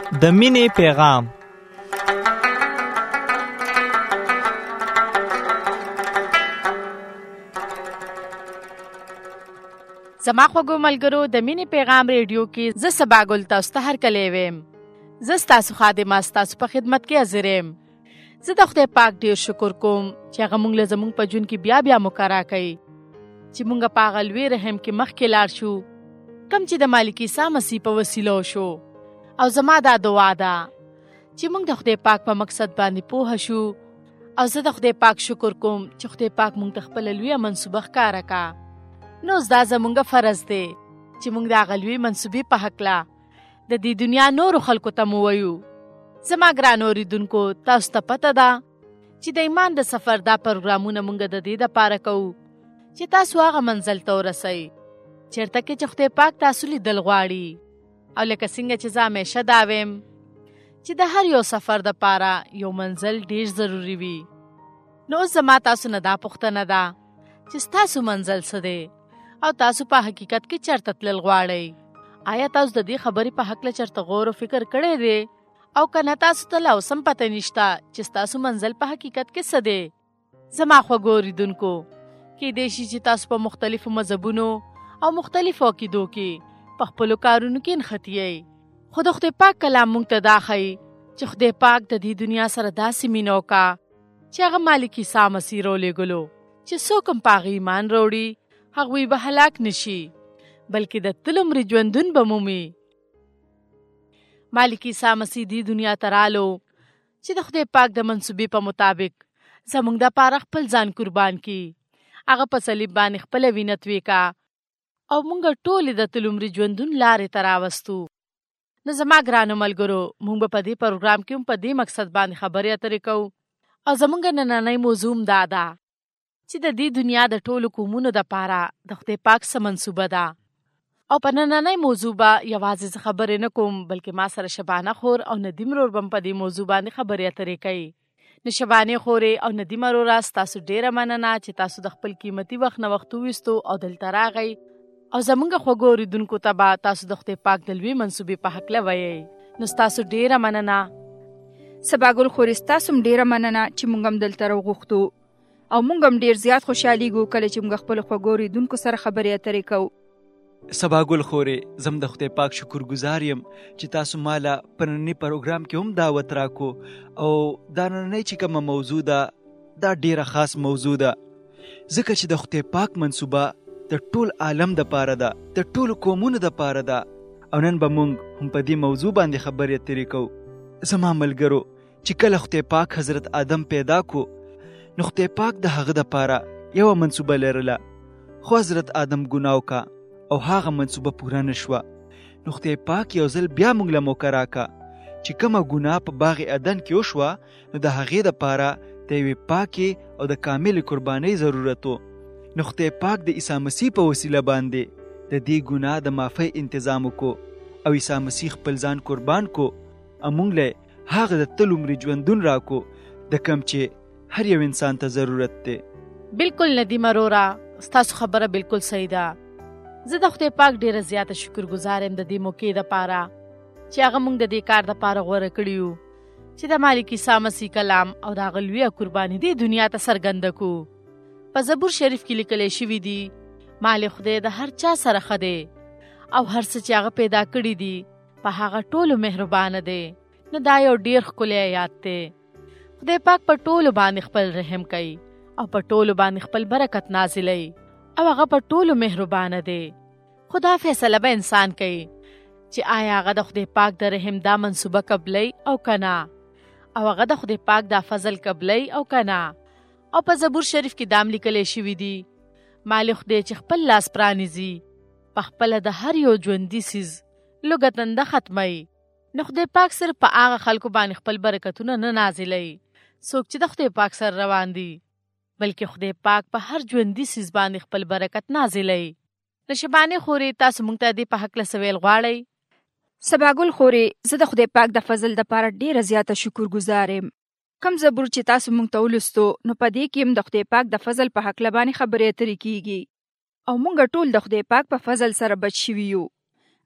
د مینې پیغام. زما خوږو ملګرو، د مینې پیغام ریډیو کې زه صبا ګل تاسو ته هرکلی ویم. زه ستاسو خادمه ستاسو په خدمت کې حاضر یم. زه د خدای پاک ډېر شکر کوم چې هغه موږ له زموږ په ژوند کې بیا مقرره کوي چې موږ په هغه لوی رحم کې مخکې لاړ شو کوم چې د مالک عیسی مسیح په وسیله وشو. او زما دا دعا ده چې موږ د خدای پاک په مقصد باندې پوه شو. او زه د خدای پاک شکر کوم چې خدای پاک موږ ته خپله لویه منصوبه ښکاره کا. نو دا زموږ فرض دی چې موږ د هغه لویې منصوبې په هکله د دې دنیا نورو خلکو ته مو وایو. زما ګران اورېدونکو، تاسو ته پته ده چې د ایمان د سفر دا پروګرامونه موږ د دې دپاره کوو چې تاسو هغه منزل ته ورسئ چېرته کې چې خدای پاک تاسو لیدل غواړي. او لکه څنګه چې زه همیشه دا ویم چې د هر یو سفر دپاره یو منزل ډېر ضروري وي. نو اوس زما تاسو نه دا پوښتنه ده چې ستاسو منزل څه دی او تاسو په حقیقت کې چېرته تلل غواړئ. آیا تاسو د دې خبرې په هکله چېرته غور او فکر کړی دی؟ او که نه، تاسو ته لا اوس هم پته نشته چې ستاسو منزل په حقیقت کې څه دی. زما خوږو اورېدونکو، کیدای شي چې تاسو په مختلفو مذهبونو او مختلفو عقیدو کې په خپلو کارونو کې نښتي یئ. خو د خدای پاک کلام موږ ته دا ښیي چې خدای پاک د دې دنیا سره داسې مینه وکړه چې هغه مالک عیسی مسیح راولېږلو چې څوک هم په هغه ایمان راوړي هغوی به هلاک نشي بلکې د تل عمر ژوندون به مومي. مالک عیسی مسیح دې دنیا ته رالو چې د خدای پاک د منصوبې په مطابق زموږ دپاره خپل ځان قربان کړي. هغه په صلیب باندې خپله وینه توی کړه او موږ ټولې د تل عمر ژوندون لارې ته راوستو. نو زما ګرانو ملګرو، موږ به په دې پروګرام کې هم په دې مقصد باندې خبرې اترې کوو. او زموږ نننۍ موضوع هم دا ده چې د دې دنیا د ټولو قومونو دپاره د خدای پاک څه منصوبه ده. او په نننۍ موضوع به یوازې زه خبرې نه کوم، بلکې ما سره شبانه خور او ندیم رور به هم په دې موضوع باندې خبرې اترې کوي. نو شبانې خورې او ندیمه روره، ستاسو ډېره مننه چې تاسو د خپل قیمتي وخت نه وخت وویستو او دلته راغئ. او زموږ خوږو اورېدونکو ته به تاسو د خدای پاک د لویې منصوبې په هکله ویئ. نو ستاسو ډېره مننه. سباګل خورې، ستاسو هم ډېره مننه چې موږ هم دلته راوغوښتو. او موږ هم ډېر زیات خوشحالیږو کله چې موږ خپلو خوږو اورېدونکو سره خبرې اترې کوو. سباګل خورې، زم د خدای پاک شکرګزار یم چې تاسو مالا په ننني پروګرام کې هم دعوت راکو. او دا نننۍ چې کومه موضوع ده دا ډېره خاص موضوع ده، ځکه چې د خدای پاک منصوبه د ټول عالم دپاره ده، د ټولو قومونو دپاره ده. او نن به موږ هم په دې موضوع باندې خبرې اترې کوو. زما ملګرو، چې کله خدای پاک حضرت آدم پیدا کو نو خدای پاک د هغه دپاره یوه منصوبه لرله، خو حضرت آدم ګناه وکړه او هغه منصوبه پوره نه شوه. نو خدای پاک یو ځل بیا موږ له موقع راکړه چې کومه ګناه په باغ عدن کې وشوه نو د هغې دپاره د یوې پاکې او د کاملې قربانۍ ضرورت و. نو خدای پاک د عیسی مسیح په وسیله باندې د دې ګناه د معافۍ انتظام وکړو او عیسی مسیح خپل ځان قربان کو او موږ له هغه د تل عمر ژوندون راکو د کوم چې هر یو انسان ته ضرورت دی. بالکل ندیمه روره، ستاسو خبره بالکل صحیح ده. زه د خدای پاک ډېره زیاته شکرګزار یم د دې موقع دپاره چې هغه موږ د دې کار دپاره غوره کړي یو چې د مالک عیسی مسیح کلام او د هغه لویه قرباني دې دنیا ته څرګنده کړو. په زبور شریف کې لیکلی شوي دي، مال خدای د هر چا سره ښه دی او هر څه چې هغه پیدا کړي دي په هغه ټولو مهربانه دی. نو دا یو ډېر ښکلی آیات دی. خدای پاک په ټولو باندې خپل رحم کوي او په ټولو باندې خپل برکت نازلوي او هغه په ټولو مهربانه دی. خو دا فیصله به انسان کوي چې آیا هغه د خدای پاک د رحم دا منصوبه قبلوي او که نه، او هغه د خدای پاک دا فضل قبلوي او که نه. او په زبور شریف کې دام لیکلی شوي دي، مال خدای چې خپل لاس پرانیزي په خپله د هر یو ژوندي څیز لږه تنده ختموي. نو خدای پاک صرف په هغه خلکو باندې خپل برکتونه نه نازلوي څوک چې د خدای پاک سره روان دي، بلکې خدای پاک په هر ژوندي څیز باندې خپل برکت نازلوي. نو شبانې خورې، تاسو موږ ته دې په هکله څه ویل غواړئ؟ سباګل خورې، زه د خدای پاک د فضل دپاره ډېره زیاته شکرګزار یم. کم زبور چې تاسو موږ ته ولوستو نو په دې کې هم د خدای پاک د فضل په هکله باندې خبرې اترې کیږي او موږ ټول د خدای پاک په فضل سره بچ شوي یو.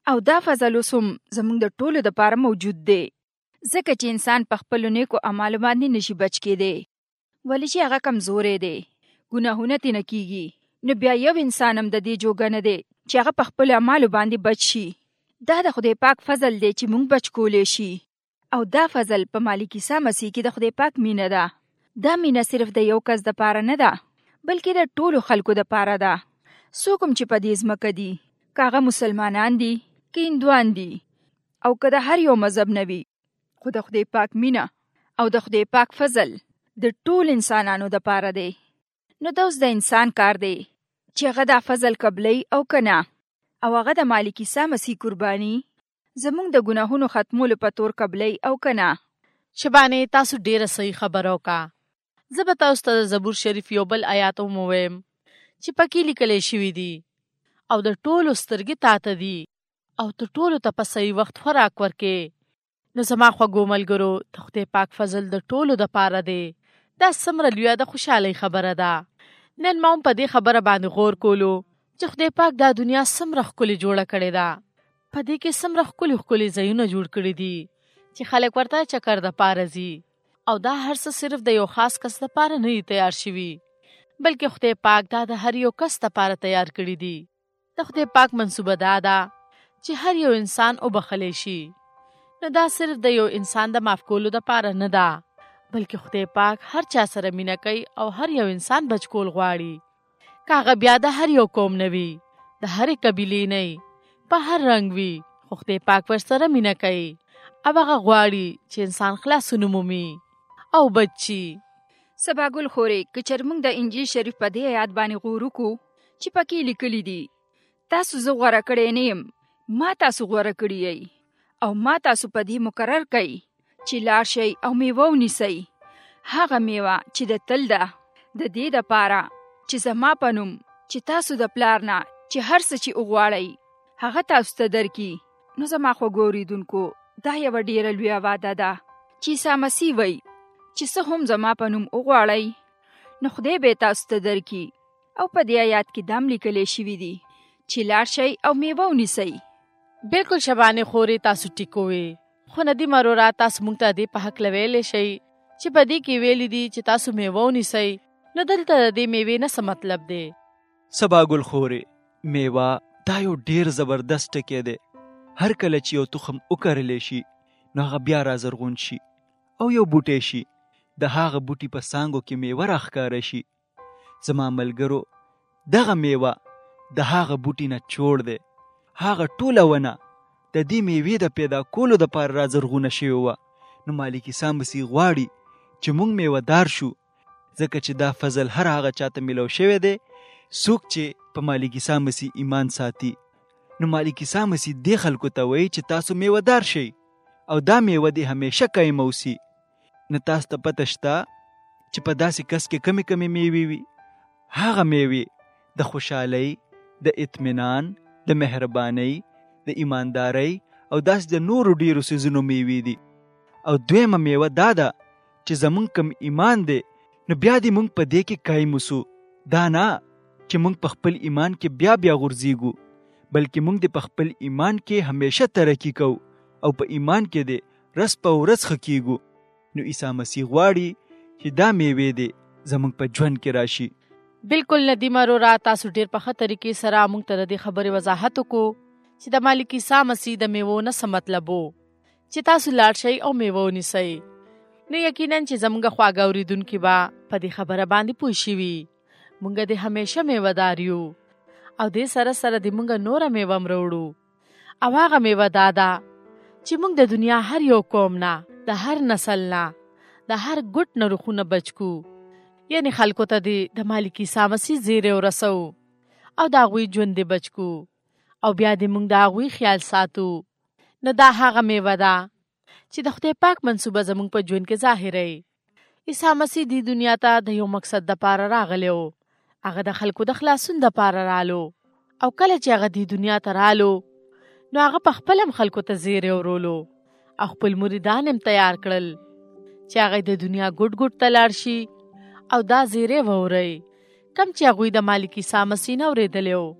او دا فضل اوس هم زموږ د ټولو دپاره موجود دی، ځکه چې انسان په خپلو نیکو اعمالو باندې نشي بچ کېدی، ولې چې هغه کمزوری دی، ګناهونه ترې نه کېږي. نو بیا یو انسان هم د دې جوګه نه دی چې هغه په خپلو اعمالو باندې بچ شي. دا د خدای پاک فضل دی چې موږ بچ کولی شي. او دا فضل په مالک عیسی مسیح کې د خدای پاک مینه ده. دا مینه صرف د یو کس دپاره نه ده، بلکې د ټولو خلکو دپاره ده. څوک هم چې په دې ځمکه دي، که هغه مسلمانان دي، که هندوان دي، او که د هر یو مذهب نه وي، خو د خدای پاک مینه او د خدای پاک فضل د ټول انسانانو دپاره دی. نو دا اوس د انسان کار دی چې هغه دا فضل قبلی او که نه، او هغه د مالک عیسی مسیح قرباني زموږ د ګناهونو ختمولو په تور قبلی او که نه. شبانې تاسو ډیره صحیح خبره وکړه. زه به تاسو ته د زبور شریف یو بل آیات هم ووایم چې پکې لیکلی شوي دي، او د ټولو سترګې تا ته دي، او ته ټولو ته په صحیح وخت خوراک ورکې. نو زما خوږو ملګرو، د خدای پاک فضل د ټولو دپاره دی. دا څومره لویه د خوشحالۍ خبره ده. نن ما هم په دې خبره باندې غور کولو چې خدای پاک دا دنیا څومره ښکلې جوړه کړې ده. په دې کې څومره ښکلي ځایونه جوړ کړي دي چې خلک ورته چکر دپاره ځي، او دا هر څه صرف د یو خاص کس دپاره نه دي تیار شوي، بلکې خدای پاک دا د هر یو کس دپاره تیار کړي دي. د خدای پاک منصوبه دا ده چې هر یو انسان وبخلی شي. نو دا صرف د یو انسان د معاف کولو دپاره نه ده، بلکې خدای پاک هر چا سره مینه کوي او هر یو انسان بچ کول غواړي. که هغه بیا د هر یو قوم نه وي، د هرې قبیلې نه، په هر رنګ وي، خو خدای پاک ورسره مینه کوي او هغه غواړي چې انسان خلاصون ومومي او بچ شي. سبا ګل خورې، که چېرې موږ د انجیل شریف په دې آیات باندې غور وکړو چې پکې لیکلي دي، تاسو زه غوره کړی نه یم، ما تاسو غوره کړي یئ، او ما تاسو په دې مقرر کوي چې لاړ شئ او میوه ونیسئ، هغه میوه چې د تل ده، د دې دپاره چې زما په نوم چې تاسو د پلار نه چې هر څه چې وغواړئ هغه تاسو ته درکړي. نو زما خوږو اورېدونکو، دا یوه ډېره لویه وعده ده چې عیسی مسیح وایي چې څه هم زما په نوم وغواړئ نو خدای به تاسو ته درکړي. او په دې آیات کې دا هم لیکلی شوي دي چې لاړ شئ او میوه ونیسئ. بالکل شبانې خورې، تاسو ټیک ووې. خو ندیم ورورا، تاسو موږ ته دې په هکله ویلی شئ چې په دې کې ویلي دي چې تاسو میوه ونیسئ، نو دلته د دې میوې نه څه مطلب دی؟ سبا ګل خورې، میوه دا یو ډیر زبردست ټکی دی. هر کله چې یو تخم وکرلی شي نو هغه بیا رازرغون شي او یو بوټی شي، د هغه بوټي په څانګو کې میوه راښکاره شي. زما ملګرو، دغه میوه د هغه بوټي نه جوړ دی. هغه ټوله ونه د دې میوې د پیدا کولو دپاره رازرغونه شوې وه. نو مالک عیسی مسیح غواړي چې موږ میوه دار شو، ځکه چې دا فضل هر هغه چاته میلو شوی دی څوک چې په مالک عیسی مسیح ایمان ساتي. نو مالک عیسی مسیح دې خلکو ته وایي چې تاسو میوه دار شئ او دا میوه دې همیشه قایم اوسي. نو تاسو ته پته شته چې په داسې کس کې کمې میوې وي؟ هغه میوې د خوشحالۍ، د اطمینان، د مهربانۍ، د ایماندارۍ او داسې د نورو ډیرو څیزونو میوې دي. او دویمه میوه دا ده چې زمونږ کم ایمان دی نو بیا دې مونږ په دې کې قایم اوسو. دا نه چې مونږ په خپل ایمان کې بیا غورځېږو، بلکې مونږ دې په خپل ایمان کې همیشه ترقي کوو او په ایمان کې دې ورځ په ورځ ښه کېږو. نو عیسی مسیح غواړي چې دا میوې دې زمونږ په ژوند کې راشي. بالکل ندیم ورورا، تاسو ډېر په ښه طریقې سره موږ ته د دې خبرې وضاحت وکړو چې د مالک عیسی مسیح د میوو نه څه مطلب و چې تاسو لاړ شئ او میوه ونیسئ. نو یقینا چې زموږ خواږه اورېدونکي به په دې خبره باندې پوه شوي موږ دې همیشه میوه دار یو، او دې سره سره د موږ نوره میوه هم راوړو. او هغه میوه دا ده چې موږ د دنیا هر یو قوم نه، د هر نسل نه، د هر ګوټ نه روحونه بچ کو، یعنی خلکو ته د مالک عیسی مسیح زیری ورسو او د هغوی ژوند دې بچ کو، او بیا دې موږ د هغوی خیال ساتو. نو دا هغه میوه ده چې د خدای پاک منصوبه زموږ په ژوند کې ظاهروي. عیسی مسیح دې دنیا ته د یو مقصد دپاره راغلی و، هغه د خلکو د خلاصون دپاره رالو. او کله چې هغه دې دنیا ته رالو نو هغه په خپل هم خلکو ته زیری ورولو او خپل مریدان هم تیار کړل چې هغه د دنیا ګوټ ګوټ ته لاړ شي او دا زیری واوري کم چې هغوی د مالک عیسی مسیح نه اورېدلی و.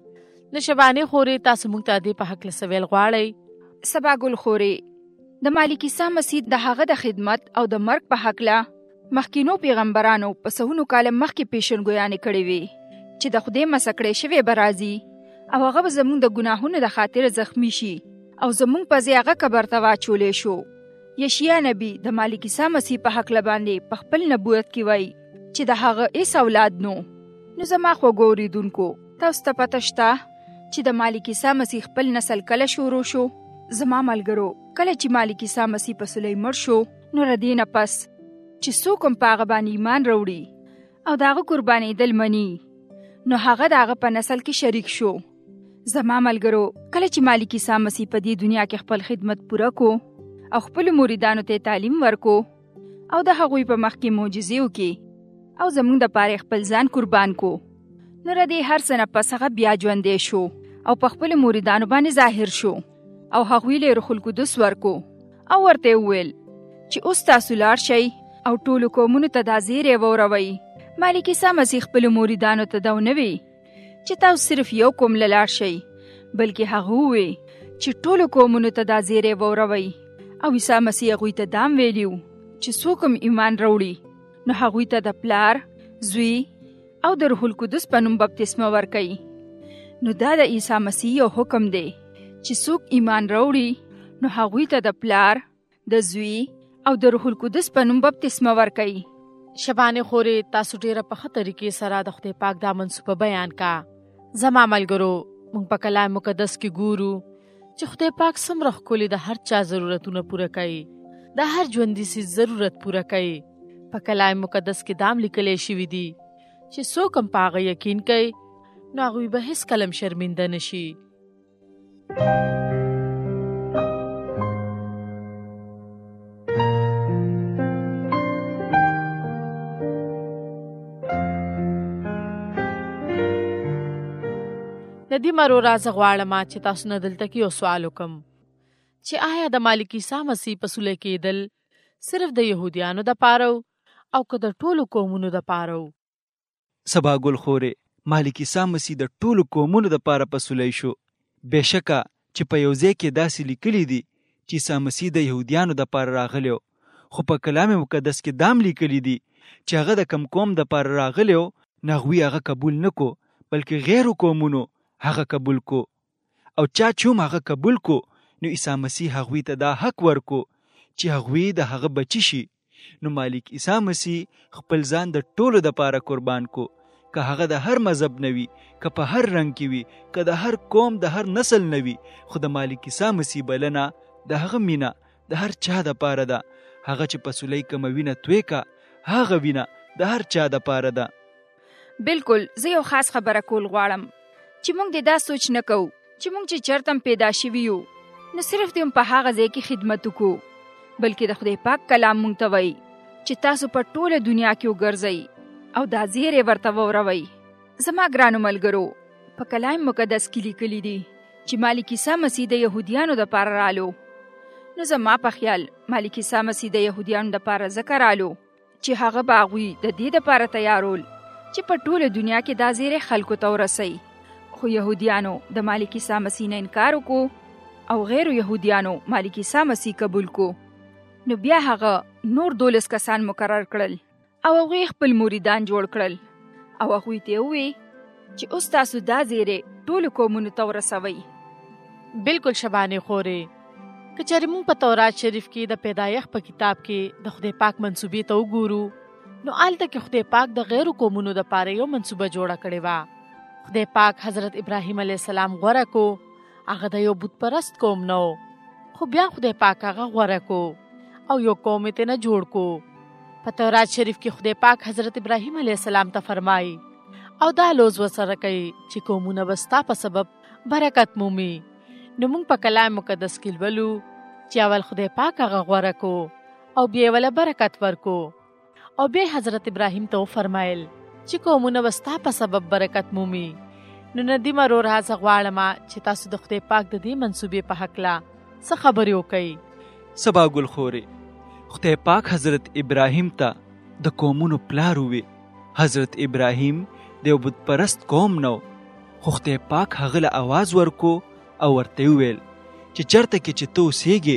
نو شبانه خورې تاسو موږ ته دې په حق لسویل غواړئ؟ سبا ګل خورې د مالک عیسی مسیح د هغه د خدمت او د مرګ په حق لا مخکینو پیغمبرانو په سهونو کال مخکې پیشنګویانې کړې وي چې د خدای مسکړې شوی برازي او هغه به زموږ د ګناهونو د خاطر زخمی شي او زموږ په ځای هغه قبر ته واچولې شو. یشیا نبی د مالک عیسی مسیح په حق باندې په خپل نبوت کې وایي چې د هغه هیڅ اولاد نو زما خوږو اوریدونکو تاسو ته پته شته چې د مالک عیسی مسیح خپل نسل کله شروع شو؟ زما ملګرو کله چې مالک عیسی مسیح په صلیب مړ شو نو ردینه پس چې څوک هم په هغه باندې ایمان راوړي او د هغه قرباني دل مني نو هغه د هغه په نسل کې شریک شو. زما ملګرو کله چې مالک عیسی مسیح په دې دنیا کې خپل خدمت پوره کو او خپل مریدانو ته تعلیم ورکو او د هغوی په مخ کې معجزې وکړي او زموږ د پاره خپل ځان قربان کو نو ردی هر څه نه پس هغه بیا ژوندی شو او په خپل مریدانو باندې ظاهر شو او هغوی له روح القدس ورکو او ورته وویل چې اوس تاسو لاړ شئ او ټولو قومونو ته دا زیری ووروئ. مالک عیسی مسیح خپل مریدانو ته دا ونه وی چې تاسو صرف یو قوم له لاړ شئ بلکې هغه وی چې ټولو قومونو ته دا زیری ووروئ او عیسی مسیح هغوی ته دام ویلیو چې څوک هم ایمان راوړي نو هغوی ته د پلار، زوی او د روح القدس په نوم بپتسمه ورکوي. نو دا د عیسی مسیح یو حکم دی چې څوک ایمان راوړي نو هغوی ته د پلار، د زوی او د روح القدس په نوم بپتسمه ورکوي. شبانه خورې تاسو ډیره په ښه طریقې سره د خدای پاک دا منصوبه بیان کا. زما ملګرو موږ په کلام مقدس کې ګورو چې خدای پاک څومره ښکلي د هر چا ضرورتونه پوره کوي، د هر ژوندي څیز ضرورت پوره کوي. په کلام مقدس کې دام لیکلی شوي دي چې څوک هم په هغه یقین کوي نو هغوی به هیڅکله هم شرمنده نشي. ندی مرو راځه غواړم چې تاسو نه دلته کې یو سوال وکم چې آیا د مالک عیسی مسیح په صلح کېدل صرف د یهودیانو د پاره او که د ټولو قومونو د پاره؟ سبا ګل خورې مالک عیسی مسیح د ټولو قومونو د پاره په صلح شو. بېشکه چې په یو ځای کې داسې لیکلي دي چې عیسی مسیح د یهودیانو د پاره راغلی خو په کلام مقدس کې دام لیکلي دي چې هغه د کم قوم د پاره راغلی نو هغوی هغه قبول نه کو بلکې غیرو قومونو هغه قبول کو او چا چې هغه قبول کو نو عیسی مسیح هغوی ته دا حق ورکو چې هغوی د هغه بچی شي. نو مالک عیسی مسیح خپل ځان د ټولو د پاره قربان کو، که هغه د هر مذهب نه وي، که په هر رنګ کې وي، که د هر قوم د هر نسل نه وي، خو د مالک عیسی مسیح بلنه د هغه مینه د هر چا د پاره ده. هغه چې په صلیب کومه وینه توی کا هغه وینه د هر چا د پاره ده. بالکل زه یو خاص خبره کول غواړم چې موږ د دا سوچ نه کوو چې موږ چې چرته پیدا شوي یو نو صرف دې په هغه ځای کې خدمت وکړو بلکې د خدای پاک کلام موږ ته وایي چې تاسو په ټوله دنیا کې وګرځئ او دا زیری ورته ووروئ. زما ګرانو ملګرو په کلام مقدس کې لیکلي دي چې مالک عیسی مسیح د یهودیانو د پاره رالو. نو زما په خیال مالک عیسی مسیح د یهودیانو د پاره ځکه رالو چې هغه به هغوی د دې دپاره تیارول چې په ټوله دنیا کې دا زیری خلکو ته ورسوي. خو یهودیانو د مالک عیسی مسیح نه انکار وکړو او غیر یهودیانو مالک عیسی مسیح قبول کو. نو بیا هغه نور 12 کسان مقرر کړل او هغوی خپل مریدان جوړ کړل او هغوی ته ووی چې اوس تاسو دا زیری ټولو قومونو ته ورسوئ. بالکل شبانه خورې که چېرې موږ په تورات شریف کې د پیدایښت په کتاب کې د خدای پاک منصوبې ته وګورو نو هلته کې خدای پاک د غیرو قومونو دپاره یو منصوبه جوړه کړې وه. خدای پاک حضرت ابراهیم علیه السلام غوره کو، هغه د یو بت پرست قوم نه خو بیا خدای پاک هغه غوره کو او یو قوم یې نه جوړ کو. په تورات شریف کې خدای پاک حضرت ابراهیم علیه السلام ته فرمایي او دا لوز ورسره کوي چې قومونه به ستا په سبب برکت مومي. نو موږ په کلام مقدس کې لولو چې اول خدای پاک هغه غوره کو او بیا ولا برکت ورکو او بیا حضرت ابراهیم ته فرمایل چې قومونه به ستا په سبب برکت مومي. نو ندی مرو راځه غواړم چې تاسو د خدای پاک د دې منصوبې په هکله څه خبرې وکړئ. سبا ګل خورې خدای پاک حضرت ابراهیم ته د قومونو پلار وی. حضرت ابراهیم د یو بت پرست قوم نو خو خدای پاک هغه له आवाज ورکو او ورته وویل چې چرته کې چې ته اوسېږې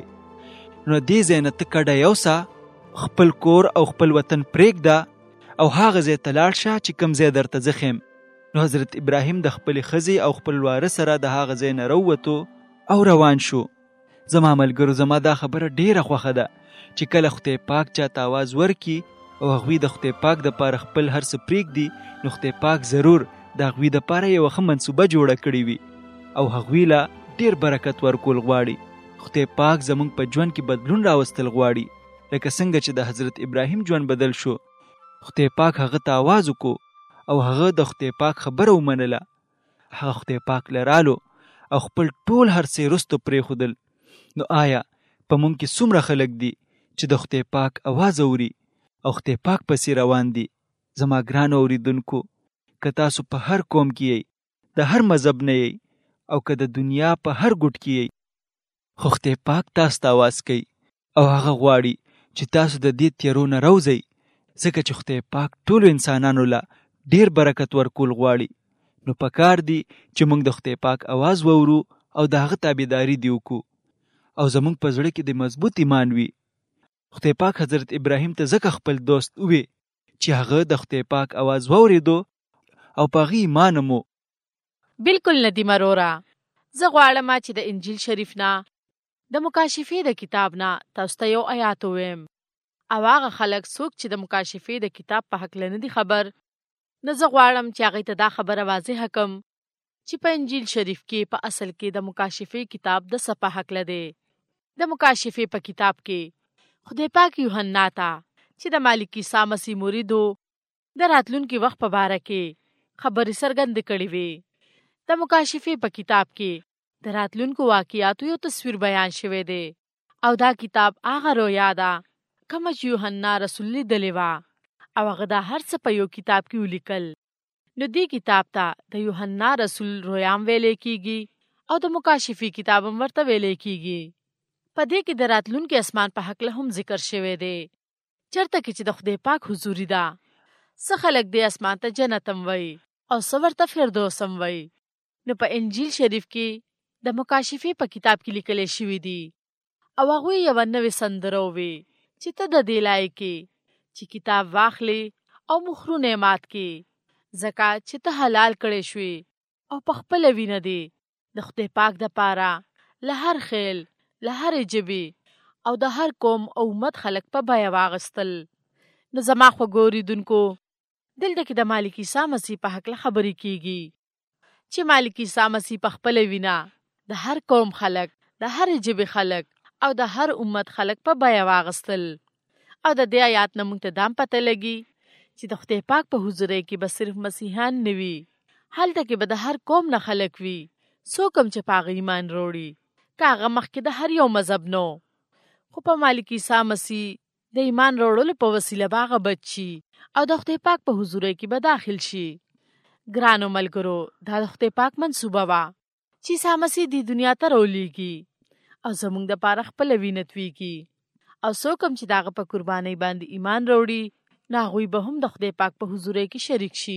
نو دې ځای نه ته کډه یوسه، خپل کور او خپل وطن پرېږده او هغه ځای ته لاړ شه چې کوم ځای درته زه ښیم. نو حضرت ابراهیم د خپلې ښځې او خپل واره سره د هغه ځای نه راووتو او روان شو. زما ملګرو، زما دا خبره ډیره خوښه ده چې کله خدای پاک چاته آواز ورکي او هغوی د خدای پاک دپاره خپل هر څه پرېږدي، نو خدای پاک ضرور د هغوی دپاره یوه ښه منصوبه جوړه کړې وي او هغوی له ډیر برکت ورکول غواړي. خدای پاک زموږ په ژوند کې بدلون راوستل غواړي، لکه څنګه چې د حضرت ابراهیم ژوند بدل شو. خدای پاک هغه ته آواز وکړو او هغه د خدای پاک خبره ومنله. هغه خدای پاک لرالو او خپل ټول هر څه وروسته پرېښودل. نو آیا په موږ کې څومره خلک دي چې د خدای پاک آواز اوري او خدای پاک پسې روان دي؟ زما ګرانو اوریدونکو، که تاسو په هر قوم کې یئ، د هر مذهب نه یئ او که د دنیا په هر ګوټ کې یئ، خو خدای پاک تاسو ته آواز کوي او هغه غواړي چې تاسو د دې تیارو نه راوځئ، ځکه چې خدای پاک ټولو انسانانو له ډیر برکت ورکول غواړي. نو پکار دی چې موږ د خدای پاک آواز وورو او د هغه تابعداري دی وکړو او زموږ په زړه کې د مضبوط ایمان وي. خدای پاک حضرت ابراهیم ته ځکه خپل دوست ووی چې هغه د خدای پاک آواز واورېدو او په هغې ایمان مو. بالکل ندیم ارورا، زه غواړم چې د انجیل شریف نه د مکاشفې د کتاب نه تاسو ته یو آیات ووایم او هغه خلک څوک چې د مکاشفې د کتاب په هکله نه دي خبر، نو زه غواړم چې هغوی ته دا خبره واضحه کړم چې په انجیل شریف کې په اصل کې د مکاشفې کتاب د څه په هکله دی. د مکاشفې په کتاب کې خدای پاک یوحنا ته چې د مالک عیسی مسیح مریدو د راتلونکي وخت په باره کې خبرې څرګندې کړې وې. د مکاشفې په کتاب کې د راتلونکو واقعاتو یو تصویر بیان شوی دی او دا کتاب هغه رویا ده کومه چې یوحنا رسول لیدلې وه او هغه دا هر څه په یو کتاب کې ولیکل. نو دې کتاب ته د یوحنا رسول رویام ویلې کیږي او د مکاشفې کتاب هم ورته ویلې کیږي. په دې کې د راتلونکي اسمان په هکله هم ذکر شوی دی، چرته کې چې د خدای پاک حضوري ده. څه خلک دې اسمان ته جنت هم وایي او څه ورته فردوس هم وایي. نو په انجیل شریف کې د مکاشفې په کتاب کې لیکل شوي دي او هغوی یوه نوې سندره ووي چې ته د دې لایق یې چې کتاب واخلې او مخرونه یې مات کړې، ځکه چې ته حلال کړی شوې او په خپله وینه دې د خدای پاک دپاره له هر خیل، له هرې ژبې او د هر قوم او امت خلک په بیه واغستل. نو زما خوږو اورېدونکو، دلته کې د مالک عیسی مسیح په هکله خبرې کیږي چې مالک عیسی مسیح په خپله وینه د هر قوم خلک، د هرې ژبې خلک او د هر امت خلک په بیه واغستل. او د دې آیات نه موږ ته دا هم پته لګي چې د خدای پاک په حضورۍ کې به صرف مسیحیان نه وي، هلته کې به د هر قوم نه خلک وي، څوک هم چې په هغه ایمان راوړي، که هغه مخکې د هر یو مذهب نو، خو په مالک عیسی مسیح د ایمان راوړلو په وسیله به هغه بچ شي او د خدای پاک په حضورۍ کې به داخل شي. ګرانو ملګرو، دا د خدای پاک منصوبه وه چې عیسی مسیح دې دنیا ته راولېږي او زموږ دپاره خپله وینه تویږي او څوک هم چې د هغه په قربانۍ باندې ایمان راوړي، نو هغوی به هم د خدای پاک په حضورۍ کې شریک شي.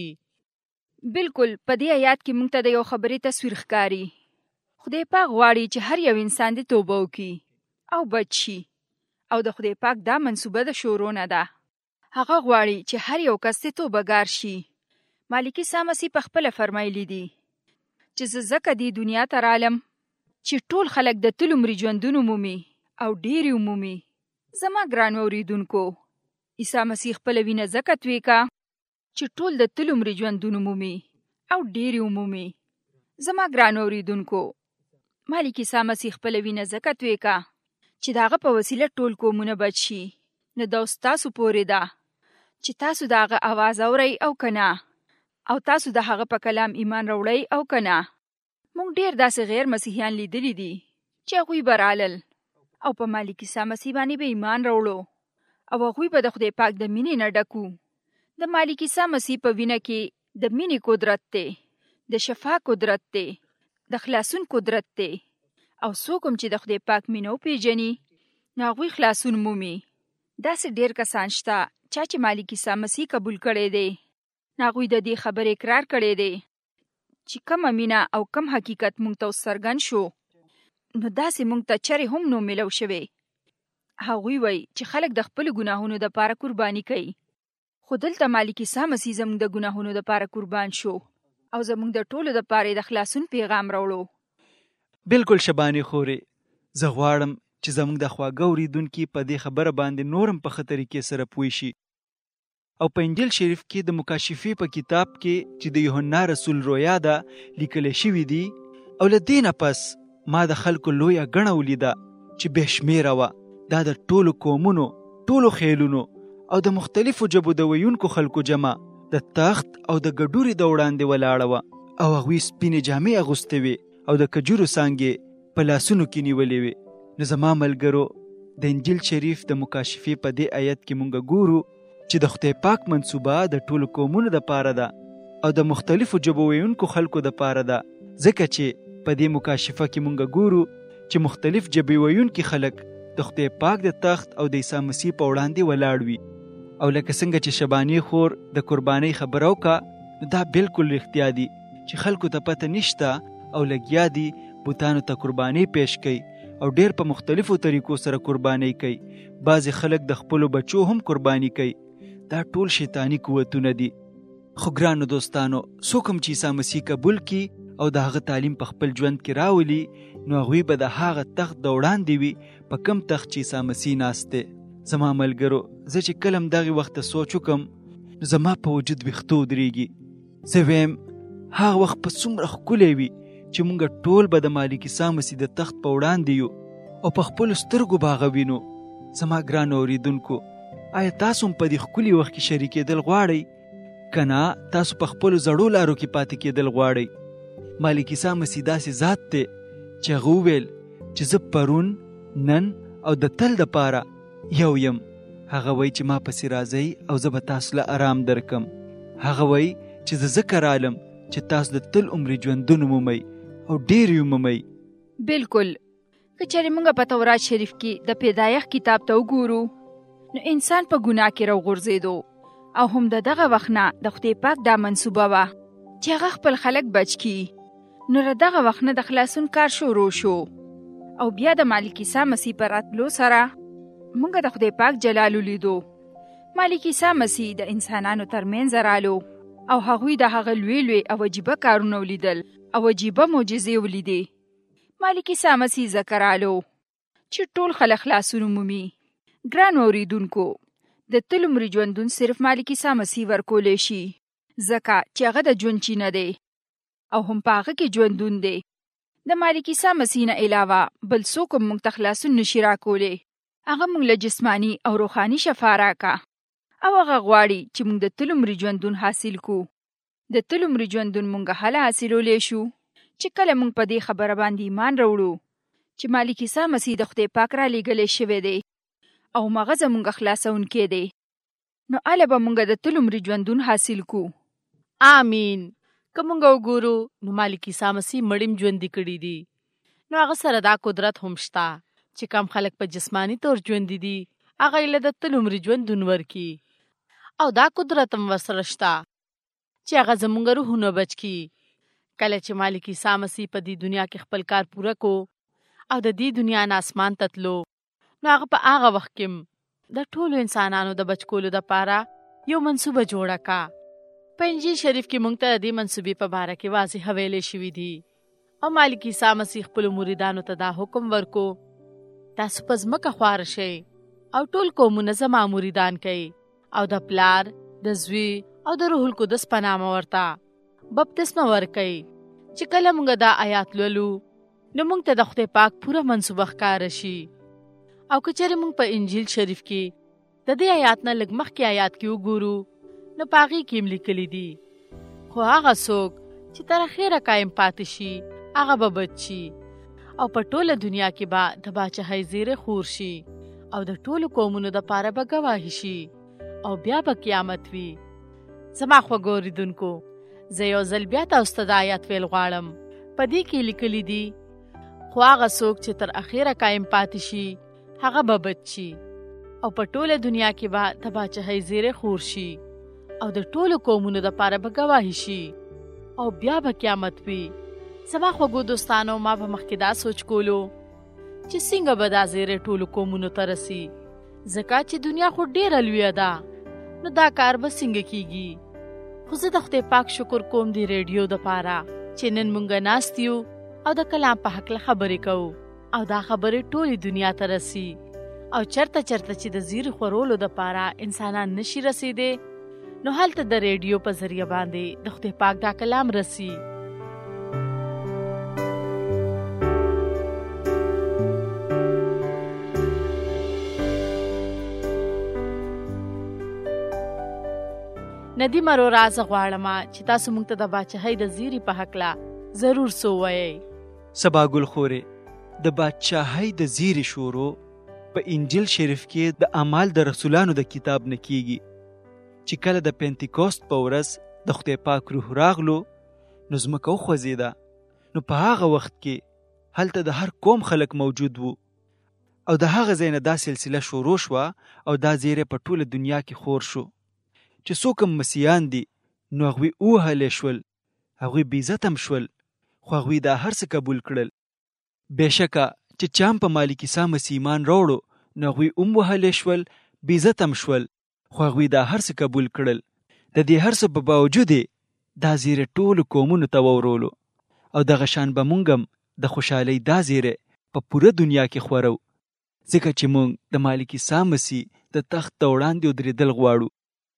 بالکل په دې آیات کې موږ ته د یو خبرې تصویر ښکاري. خدای پاک غواړي چې هر یو انسان دې توبه وکړي او بچ شي او د خدای پاک دا منصوبه د شروع نه ده. هغه غواړي چې هر یو کس دې توبهګار شي. مالک عیسی مسیح پخپله فرمایلی دي چې زه ځکه دې دنیا ته رالم چې ټول خلک د تل عمري ژوندون ومومي او ډېر یې ومومي. زما ګرانو اورېدونکو، عیسی مسیح خپله وینه ځکه توی کړه چې ټول د تل عمري ژوندون ومومي او ډېر یې ومومي. زما ګرانو اورېدونکو، مالک عیسی مسیح خپله وینه ځکه توی کړه چې د هغه په وسیله ټول قومونه بچ شي. نو دا اوس تاسو پورې ده چې تاسو د هغه اواز اورئ او که نه، او تاسو د هغه په کلام ایمان راوړئ او که نه. موږ ډېر داسې غیر مسیحیان لیدلی دي چې هغوی به رالل او په مالک عیسی مسیح باندې به ایمان راوړو او هغوی به د خدای پاک د مینې نه ډکو. د مالک عیسی مسیح په وینه کې د مینې قدرت دی، د شفا قدرت دی، د خلاصون قدرت دی او څوک هم چې د خدای پاک مینه وپېژني نو هغوی خلاصون مومي. داسې ډېر کسان شته چا چې مالک عیسی مسیح قبول کړی دی، نو هغوی د دې خبرې اقرار کړی دی چې کومه مینه او کم حقیقت مونږ ته څرګند شو، نو داسې مونږ ته چرې هم نو ملو شوی. هغوی وایي چې خلک د خپلو ګناهونو دپاره قرباني کوي، خو دلته مالک عیسی مسیح زموږ د ګناهونو دپاره قربان شو او زموږ د ټولو دپاره د خلاصون پیغام راوړو. بالکل شبانې خورې، زه غواړم چې زموږ د خواږه اورېدونکي په دې خبره باندې نورم په ښه طریقې سره پوه شي. او په انجیل شریف کې د مکاشفې په کتاب کې چې د یوحنا رسول رویا ده لیکل شوي دي، او له دې نه پس ما د خلکو لویه ګڼه ولیده چې بې شمېره وه. دا د ټولو قومونو، ټولو خیلونو او د مختلفو ژبو د ویونکو خلکو جمع د تخت او د ګډوري د وړاندې ولاړه وه، او هغوی سپینې جامې اغوستې وې او د کجورو څانګې په لاسونو کې نیولې وې. نو زما ملګرو، د انجیل شریف د مکاشفې په دې آیت کې مونږ ګورو چې د خدای پاک منصوبه د ټولو قومونو دپاره ده او د مختلفو ژبو ویونکو خلکو دپاره ده، ځکه چې په دې مکاشفه کې مونږ ګورو چې مختلف ژبې ویونکي خلک د خدای پاک د تخت او د عیسی مسیح په وړاندې ولاړ وي. او لکه څنګه چې شبانې خور د قربانۍ خبره وکړه، نو دا بالکل رښتیا دي چې خلکو ته پته نشته او لګیا دي بوتانو ته قربانۍ پیش کوي او ډېر په مختلفو طریقو سره قربانۍ کوي. بعضې خلک د خپلو بچو هم قرباني کوي. دا ټول شیطانی قوتونه دي. خو ګرانو دوستانو، څوک هم چې عیسی مسیح قبول کی او د هغه تعلیم په خپل ژوند کې راولي، نو هغوی به د هغه تخت د وړاندې وي په کم تخت چې عیسی مسیح ناست دی. زما ملګرو، زه چې کله هم دغې وخت ته سوچ وکم، نو زما په وجود ویښته ودرېږي. زه ویم هغه وخت په څومره ښکلی وي چې مونږ ټول به د مالک عیسی مسیح د تخت په وړاندې یو او په خپلو سترګو به هغه وینو. زما ګرانو اورېدونکو، آیا تاسو هم په دې ښکلي وخت کې شریکېدل غواړئ؟ که نه تاسو په خپلو زړو لارو کې پاتې کېدل غواړئ؟ مالک عیسی مسیح داسې ذات دی چې هغه وویل چې زه پرون، نن او د تل دپاره یو یم. هغه وایي چې ما پسې راځئ او زه به تاسو له ارام درکم. هغه وایي چې زه ځکه رالم چې تاسو د تل عمرې ژوندون ومومئ او ډېر یې ومومئ. بالکل. که چېرې موږ په تورات شریف کې د پیدایښت کتاب ته وګورو، نو انسان په ګناه کې راوغورځېدو او هم د دغه وخت نه د خدای پاک دا منصوبه وه چې هغه خپل خلک بچ کړي. نو له دغه وخت نه د خلاصون کار شروع شو او بیا د مالک عیسی مسیح په راتلو سره موږ د خدای پاک جلال ولیدو. مالک عیسی مسیح د انسانانو ترمنځ رالو او هغوی د هغه لوی لوی او عجیبه کارونه ولیدل او عجیبه معجزې ولیدې. مالک عیسی مسیح ځکه رالو چې ټول خلک خلاصون ومومي. ګرانو اورېدونکو، د تل عمرې ژوندون صرف مالک عیسی مسیح ورکولی شي، ځکه چې هغه د ژوند چینه دی او هم په هغه کې ژوندون دی. د مالک عیسی مسیح نه علاوه بل څوک هم موږ ته خلاصون نشي راکولی. هغه موږ له جسماني او روحاني شفا راکا او هغه غواړي چې موږ د تل عمرې ژوندون حاصل کو. د تل عمرې ژوندون موږ هله حاصلولی شو چې کله موږ په دې خبره باندې ایمان راوړو چې مالک عیسی مسیح د خدای پاک را لېږلی شوی دی او مغه زمونږ خلاصونکی دی. نو هله به مونږ د تل عمرې ژوندون حاصل کو. آمین. که مونږ وګورو نو مالک عیسی مسیح مړیم ژوندي کړي دي، نو هغه سره دا قدرت هم شته چې کم خلک په جسمانی طور ژوندي دي هغه یې له د تل عمرې ژوندون ورکړي، او دا قدرت هم ورسره شته چې هغه زمونږ روحونه بچ کړي. کله چې مالک عیسی مسیح په دې دنیا کې خپل کار پوره کو او د دې دنیا نه اسمان ته تلو، نو هغه په هغه وخت کې د ټولو انسانانو د بچ کولو دپاره یو منصوبه جوړه کا. په انجیل شریف کې موږ ته د دې منصوبې په باره کې واضح ویلې شوي دي او مالک عیسی مسیح خپلو مریدانو ته دا حکم ورکو، تاسو په ځمکه خواره شئ او ټول قومونه زما مریدان کوئ او د پلار، د زوی او د روح القدس په نامه ورته بپتسمه ورکئ. چې کله موږ دا آیات لولو، نو موږ ته د خدای پاک پوره منصوبه ښکاره شي. او که چېرې موږ په انجیل شریف کې د دې آیات نه لږ مخکې آیات کې وګورو، نو په هغې کې هم لیکلي دي، خو هغه څوک چې تر اخره قایم پاتې شي هغه به بچ شي او په ټوله دنیا کې به د باچهۍ زیری خور شي او د ټولو قومونو دپاره به ګواهي شي او بیا به قیامت وي. زما خوږو اورېدونکو، زه یو ځل بیا تاسو ته د آیات ویل غواړم. په دې کې لیکلي دي، خو هغه څوک چې تر اخره قایم پاتې شي هغه به بچ شي او په ټوله دنیا کې به د باچهۍ زیری خور شي او د ټولو قومونو دپاره به ګواهي شي. او بیا به قیامت وي. زما خوږو دوستانو، ما په مخکې دا سوچ کولو چې څنګه به دا زیری ټولو قومونو ته رسي، ځکه چې دنیا خو ډیره لویه ده، نو دا کار به څنګه کیږي. خو زه د خدای پاک شکر کوم د ریډیو دپاره چې نن مونږ ناست یو او د کلام په هکله خبرې کوو، او دا خبرې ټولې دنیا ته رسي. او چرته چې د زیری خورولو دپاره انسانان نشي رسیدي، نو هلته د ریډیو په ذریعه باندې د خدای پاک دا کلام رسي. ندیم ورور، زه غواړم چې تاسو موږ ته د بادشاهۍ د زیری په هکله ضرور څه ووایئ. سبا ګل خورې، د بادشاهۍ د زیری شروع په انجیل شریف کې د اعمال د رسولانو د کتاب نه کیږي، چې کله د پینتیکوست په ورځ د خدای پاک روح راغلو نو ځمکه وخوځېده. نو په هغه وخت کې هلته د هر قوم خلک موجود وو، او د هغه ځای نه دا سلسله شروع شوه او دا زیری په ټوله دنیا کې خور شو چې څوک هم مسیحیان دي نو هغوی ووهلی شول، هغوی بې عزت هم شول، خو هغوی دا هر څه قبول کړل. بېشکه چې چا هم په مالک عیسی مسیح ایمان راوړو نو هغوی هم وهلی شول، بې عزت هم شول، خو هغوی دا هر څه قبول کړل. د دې هر څه په باوجود دا زیری ټولو قومونو ته وورولو، او دغه شان به مونږ هم د خوشحالۍ دا زیری په پوره دنیا کې خورو، ځکه چې مونږ د مالک عیسی مسیح د تخت ته وړاندې ودرېدل غواړو.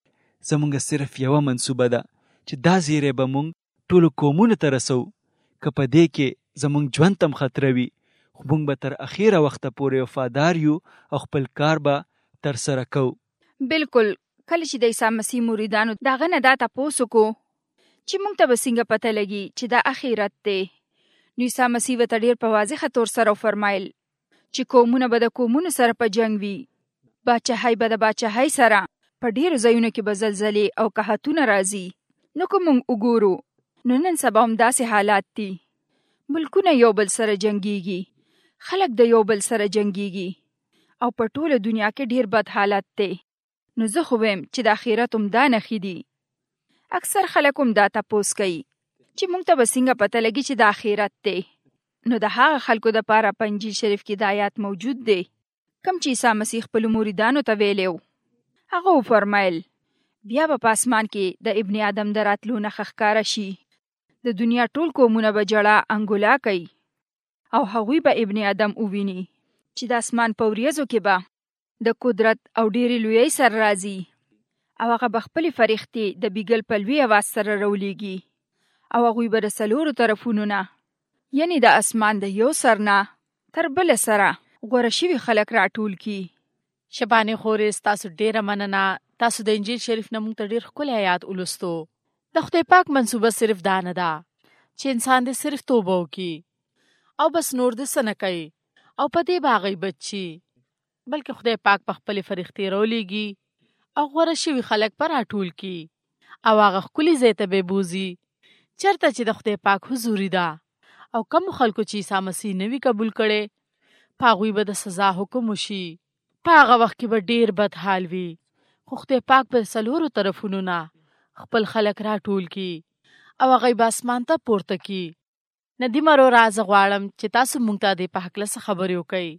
زمونږ صرف یوه منصوبه ده چې دا زیری به مونږ ټولو قومونو ته رسو، که په دې کې زمونږ ژوند ته هم خطر وي، خو مونږ به تر اخیره وخته پورې وفادار یو او خپل کار به ترسره کوو. بالکل. کله چې د عیسی مسیح مریدانو د هغه نه دا تپوس وکړو چې موږ ته به څنګه پته لګي چې دا اخرت دی، نو عیسی مسیح ورته ډېر په واضحه طور سره وفرمایل چې قومونه به د قومونو سره په جنګ وي، بادشاهۍ به د بادشاهۍ سره، په ډېرو ځایونو کې به زلزلې او قحطونه راځي. نو که موږ وګورو نو نن سبا هم داسې حالات دي، ملکونه یو بل سره جنګیږي، خلک د یو بل سره جنګیږي، او په ټوله دنیا کې ډېر بد حالت دی. نو زه خو ویم چې د آخرت هم دا نښې دي. اکثر خلک هم دا تپوس کوي چې موږ ته به څنګه پته لګي چې د آخرت دی. نو د هغه خلکو دپاره په انجیل شریف کې دا آیات موجود دی کوم چې عیسی مسیح خپلو مریدانو ته ویلی و. هغه وفرمایل بیا به په اسمان کې د ابن آدم د راتلو نښه ښکاره شي، د دنیا ټول قومونه به جړه انګولا کوي، او هغوی به ابن آدم وویني چې د اسمان په وریځو کې به د قدرت او ډېرې لویۍ سره راځي، او هغه به خپلې فرښتې د بیګل په لوی اواز سره راولیږي، او هغوی به د څلورو طرفونو نه، یعنې د اسمان د یو سر نه تر بله سره غوره شوي خلک راټول کي. شبانې خورې، ستاسو ډېره مننه. تاسو د انجیل شریف نه موږ ته ډېر ښکلی آیات ولوستو. د خدای پاک منصوبه صرف دا نه ده چې انسان دې صرف توبه وکړي او بس نور دې څه نه کوي او په دې به هغوی بچ شي، بلکې خدای پاک په خپلې فرښتې راولېږي او غوره شوي خلک به راټول کړي او هغه ښکلي ځای ته به یې بوځي چېرته چې د خدای پاک حضوري ده. او کومو خلکو چې عیسی مسیح نه وي قبول کړی، په هغوی به د سزا حکم وشي. په هغه وخت کې به ډېر بد حال وي، خو خدای پاک په څلورو طرفونو نه خپل خلک راټول کړي او هغوی به اسمان ته پورته کړي. ندیم وروره، زه غواړم چې تاسو موږ ته د په هکله څه خبرې وکړئ.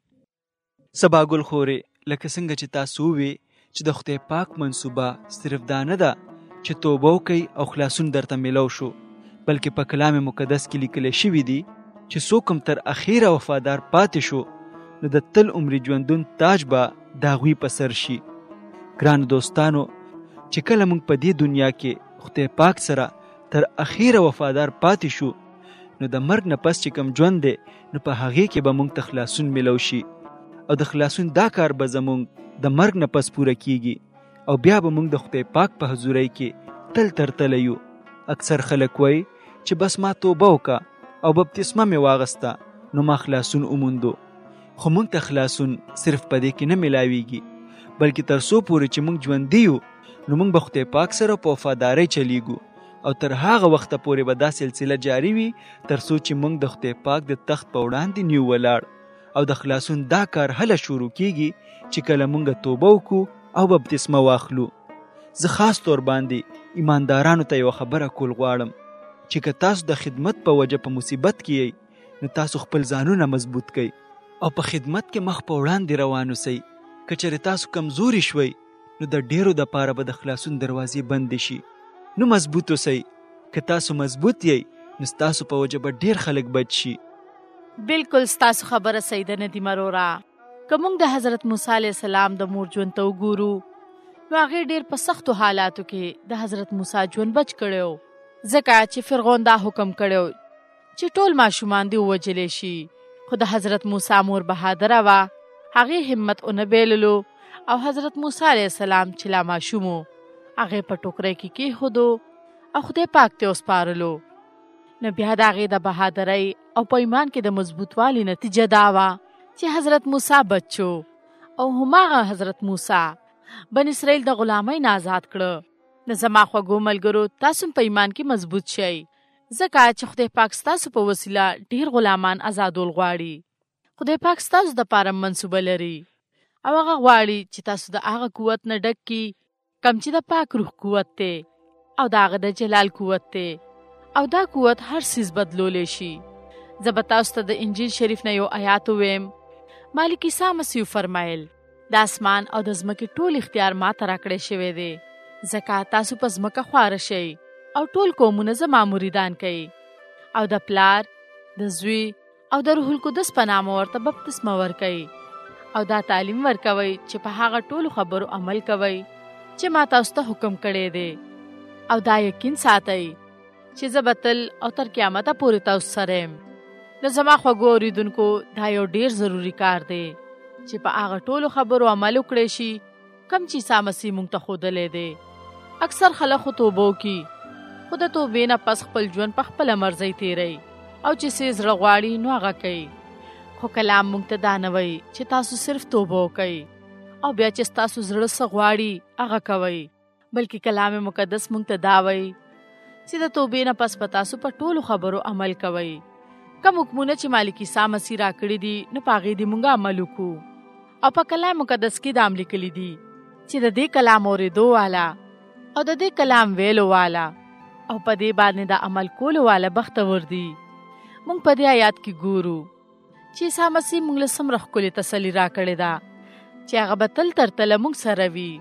سبا ګل خورې، لکه څنګه چې تاسو ووې چې د خدای پاک منصوبه صرف دا نه ده چې توبه وکړئ او خلاصون درته میلو شو، بلکې په کلام مقدس کې لیکلی شوي دي چې څوک هم تر اخیره وفادار پاتې شو نو د تل عمري ژوندون تاج به د هغوی په سر شي. ګرانو دوستانو، چې کله موږ په دې دنیا کې خدای پاک سره تر اخیره وفادار پاتې شو نو د مرګ نه پس چې کوم ژوند دی نو په هغې کې به موږ ته خلاصون میلو شي، او د خلاصون دا کار به زموږ د مرګ نه پس پوره کیږي، او بیا به موږ د خدای پاک په حضورۍ کې تل تر تله یو. اکثر خلک وایي چې بس ما توبه وکړه او بپتسمه مې واغسته نو ما خلاصون وموندو، خو موږ ته خلاصون صرف په دې کې نه میلاویږي، بلکې تر څو پورې چې موږ ژوندي یو نو موږ به خدای پاک سره په وفادارۍ چلیږو، او تر هغه وخته پورې به دا سلسله جاری وي تر څو چې موږ د خدای پاک د تخت په وړاندې نیو ولاړ. او د خلاصون دا کار هله شروع کیږي چې کله موږ توبه وکړو او بپتسمه واخلو. زه خاص طور باندې ایماندارانو ته یو خبره کول غواړم چې که تاسو د خدمت په وجه په مصیبت کې یې نو تاسو خپل ځانونه مضبوط کړئ او په خدمت کې مخ په وړاندې روان اوسئ. که چېرې تاسو کمزوري شوئ نو د ډېرو دپاره به د خلاصون دروازې بندې شي. نو مضبوط اوسئ. که تاسو مضبوط یې نو ستاسو په وجه به ډېر خلک بچ شي. بالکل ستاسو خبره صحیح ده ندیم وروره. که موږ د حضرت موسی علیه السلام د مور ژوند ته وګورو نو هغې ډېر په سختو حالاتو کې د حضرت موسی ژوند بچ کړی و، ځکه چې فرعون دا حکم کړی و چې ټول ماشومان دې ووژلی شي. خو د حضرت موسی مور بهادره وه، هغې همت ونه بایللو او حضرت موسی علیه السلام چې لا ماشوم و هغې په ټوکرۍ کې کېښودو او خدای پاک ته وسپارلو. نو بیا د هغې د بهادرۍ او په ایمان کې د مضبوطوالي نتیجه دا وه چې حضرت موسی بچو او هماغه حضرت موسی بن اسرائیل د غلامۍ نه آزاد کړه. نو زما خوږو ملګرو تاسو په ایمان کې مضبوط شئ، ځکه چې خدای پاک ستاسو په وسیله ډېر غلامان آزادول غواړي. خدای پاک ستاسو دپاره منصوبه لري او هغه غواړي چې تاسو د هغه قوت نه ډک کړي کوم چې د پاک روح قوت دی او د هغه د جلال قوت دی او دا قوت هر څیز بدلولی شي. زه به تاسو ته د انجیل شریف نه یو آیات وویم. مالک عیسی مسیح فرمایل د اسمان او د ځمکې ټول اختیار ما ته راکړی شوی دی، ځکه تاسو په ځمکه خواره شئ او ټول قومونه زما مریدان کوي او د پلار د زوی او د روح القدس په نامه ورته بپتسمه ورکوي او دا تعلیم ورکوي چې په هغه ټولو خبرو عمل کوئ چې ما تاسو ته حکم کړی دی. او دا یقین ساتئ چې زه به تل او تر قیامته پورې تاسو سره یم. نو زما خوږو اورېدونکو دا یو ډېر ضروري کار دی چې په هغه ټولو خبرو عمل وکړی شي کوم چې عیسی مسیح موږ ته ښودلی دی. اکثر خلک خو توبه وکړي خو د توبې نه پس خپل ژوند په خپله مرضۍ تېروي او چې څه زړه غواړي نو هغه کوي. خو کلام موږ ته دا نه وایي چې تاسو صرف توبه وکئ او بیا چې ستاسو زړه څه غواړي هغه کوئ، بلکې کلام مقدس موږ ته دا وایي چې د توبې نه پس به تاسو په ټولو خبرو عمل کوئ. کوم حکمونه چې مالک عیسی مسیح راکړي دي نو په هغې دې موږ عمل وکړو او په کلام مقدس کې دا هم لیکلي دي چې د دې کلام اورېدو والا او د دې کلام ویلو والا او په دې باندې د عمل کولو والا بختور دي. موږ په دې آیات کې ګورو چې عیسی مسیح موږ له څومره ښکلې تسلي راکړې ده چې هغه به تل تر تله موږ سره وي.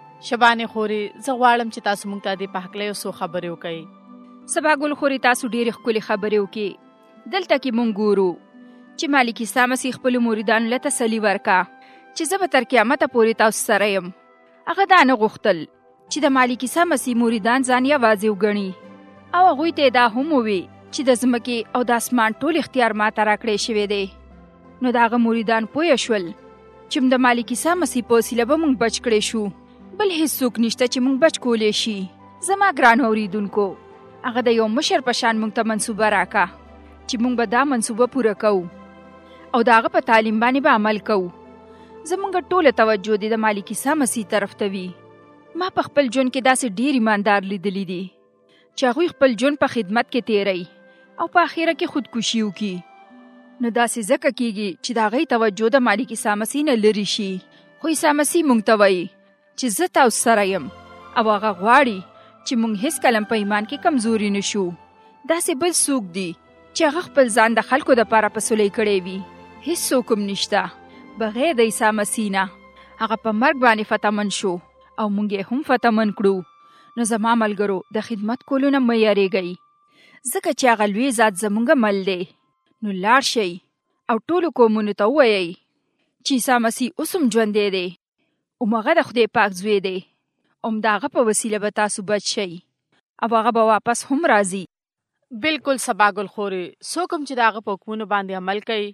شبانې خورې زه غواړم چې تاسو موږ ته دې په هکله یو څو خبرې وکئ. سبا ګل خورې تاسو ډېرې ښکلې خبرې وکړې. دلته کې مونږ ګورو چې مالک عیسی مسیح خپلو مریدانو له تسلي ورکا چې زه به تر قیامته پورې تاسو سره یم. هغه دا نه غوښتل چې د مالک عیسی مسیح مریدان ځان یوازې وګڼي او هغوی ته دا هم ووي چې د ځمکې او د اسمان ټول اختیار ما ته راکړی شوی دی. نو د هغه مریدان پوه شول چې د مالک عیسی مسیح په وسیله به مونږ بچ کړی شو، بل هیڅوک نشته چې مونږ بچ کولی شي. زما ګران اورېدونکو هغه د یو مشر په شان مونږ ته منصوبه راکا چې مونږ به دا منصوبه پوره کوو او د هغه په تعلیم باندې به عمل کوو. زمونږ ټوله توجه دې د مالک عیسی مسیح طرف ته وي. ما په خپل ژوند کې داسې ډېر ایماندار لیدلی دي چې هغوی خپل ژوند په خدمت کې تیروي او په اخره کې خودکشي وکړي. نو داسې ځکه کېږي چې د هغوی توجه د مالک عیسی مسیح نه لرې شي. خو عیسی مسیح مونږ ته وایي چې زه تاسو سره یم او هغه غواړي چې مونږ هېڅکله په ایمان کې کمزوري نه شو. داسې بل څوک دی چې هغه خپل ځان د خلکو دپاره په سولۍ کړی وي؟ هېڅوک هم نشته بغیر د عیسی مسیح نه. هغه په مرګ باندې فتمن شو او موږ یې هم فتمن کړو. نو زما ملګرو د خدمت کولو نه مه یریږئ، ځکه چې هغه لوی ذات زموږ مل دی. نو لاړ شئ او ټولو قومونو ته ووایئ چې عیسی مسیح اوس هم ژوندی دی، همغه د خدای پاک زوی دی. د هغه په وسیله به تاسو بچ شئ او هغه به واپس هم راځي. بالکل سبا ګل خورې څوک هم چې د هغه په حکمونو باندې عمل کوي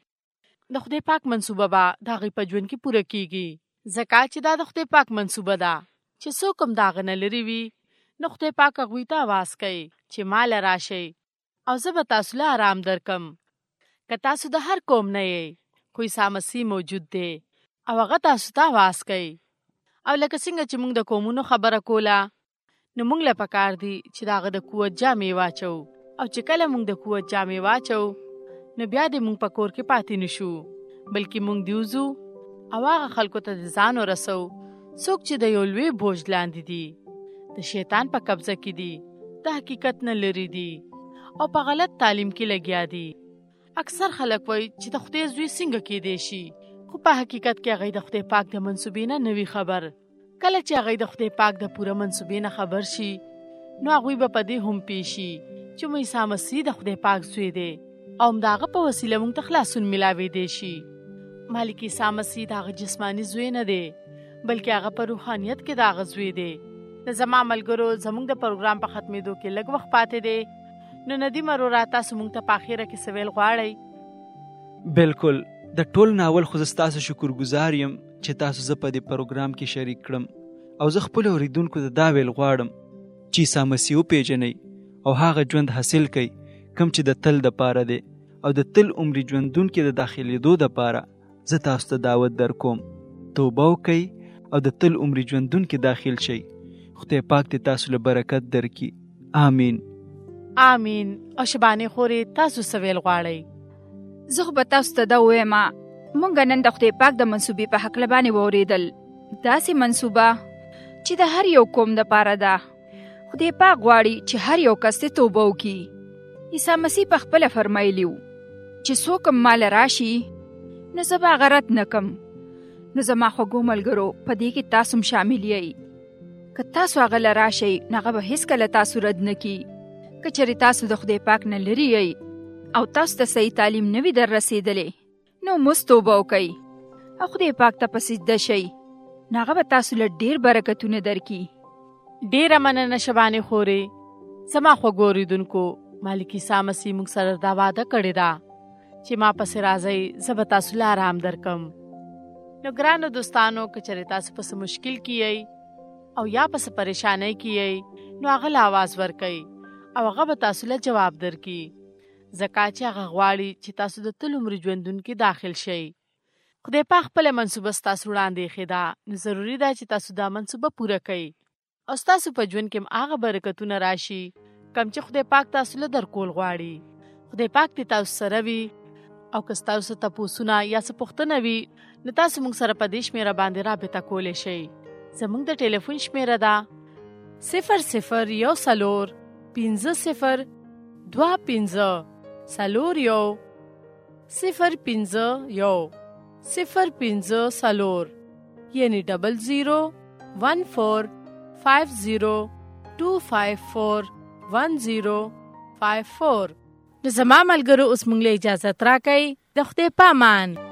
د خدای پاک منصوبه به د هغې په ژوند کې پوره کیږي، ځکه چې دا د خدای پاک منصوبه ده چې څوک هم د هغه نه لرې وي. نو خدای پاک هغوی ته اواز کوي چې ما له راشئ او زه به تاسو له ارام درکم. که تاسو د هر قوم نه یې خو عیسی مسیح موجود دی او هغه تاسو ته اواز کوي. او لکه څنګه چې موږ د قومونو خبره کوله نو موږ له پکار دي چې د هغه د قوت جامې واچو او چې کله موږ د قوت جامې واچو نو بیا دې موږ په کور کې پاتې نشو، بلکې موږ دې وځو او هغه خلکو ته د ځان ورسو څوک چې د یو لوی بوج لاندې دي، د شیطان په قبضه کې دي، د حقیقت نه لرې دي او په غلط تعلیم کې لګیا دي. اکثر خلک وایي چې د خدای زوی څنګه کېدی شي، خو په حقیقت کې هغوی د خدای پاک د منصوبې نه وي خبر. کله چې هغوی د خدای پاک د پوره منصوبې نه خبر شي، نو هغوی به په دې هم پوه شي چې عیسی مسیح د خدای پاک زوی دی او همدغه په وسیله موږ ته خلاصون میلاویدی شي. مالک عیسی مسیح د هغه جسماني زوی نه دی، بلکې هغه په روحانیت کې د هغه زوی دی. زما ملګرو، زموږ د پروګرام په ختمېدو کې لږ وخت پاتې دی، نو ندیم وروره تاسو موږ ته په اخره کې څه ویل غواړئ؟ بالکل، د ټول ناول خو زه ستاسو شکرګزار یم چې تاسو زه په دې پروګرام کې شریک کړم، او زه خپلو اورېدونکو ته دا ویل غواړم چې عیسی مسیح وپېژنئ او هغه ژوند حاصل کړئ کوم چې د تل دپاره دی، او د تل عمري ژوندونکي د داخلېدو دپاره زه تاسو ته دعوت درکوم. توبه وکئ او د تل عمري ژوندونکي داخل شئ. خدای پاک دې تاسو له برکت درکړي. آمین. آمین. او شبانې خورې، تاسو څه ویل غواړئ؟ زه خو به تاسو ته دا ووایم، مونږ نن د خدای پاک د منصوبې په هکله باندې واورېدل. داسې منصوبه چې د هر یو قوم دپاره ده. خدای پاک غواړي چې هر یو کس ته توبه وکړي. عیسی مسیح په خپله فرمایلي و چې څوک هم ماله راشي نو زه به هغه رد نه کم. نو زما خوږو ملګرو، په دې کې تاسو هم شامل یئ. که تاسو هغه له راشئ نو هغه به هېڅکله تاسو رد نه کړي. که چېرې تاسو د خدای پاک نه لرې یئ او تاسو ته صحیح تعلیم نه وي در رسېدلی، نو مست توبه وکئ او خدای پاک ته په سجده شئ، نو هغه به تاسو له ډېر برکتونه درکړي. ډېره مننه شبانې خورې. زما خوږو اورېدونکو، مالک عیسی مسیح موږ سره دا وعده کړې ده چې ما پسې راځئ، زه به تاسو له ارام درکم. نو ګرانو دوستانو، که چېرې تاسو په څه مشکل کې یئ او یا په څه پریشانۍ کې یئ، نو هغه له آواز ورکئ او هغه به تاسو له جواب درکړي، ځکه چې هغه غواړي چې تاسو د تل عمري ژوندون کې داخل شئ. خدای پاک خپله منصوبه ستاسو وړاندې ایښې ده، نو ضروري ده چې تاسو دا منصوبه پوره کړئ او ستاسو په ژوند کې هم هغه برکتونه راشي کوم چې خدای پاک تاسو له درکول غواړي. خدای پاک دې تاسو سره وي، او که ستاسو څه تپوسونه یا څه پوښتنه وي، نو تاسو موږ سره په دې شمېره باندې رابطه کولی شئ. زموږ د ټلیفون شمېره ده 0014 50 25 41 051 054 یعنی 0014 50 254 1054. زما ملګرو، اوس موږ له اجازت راکئ. د خدای په امان.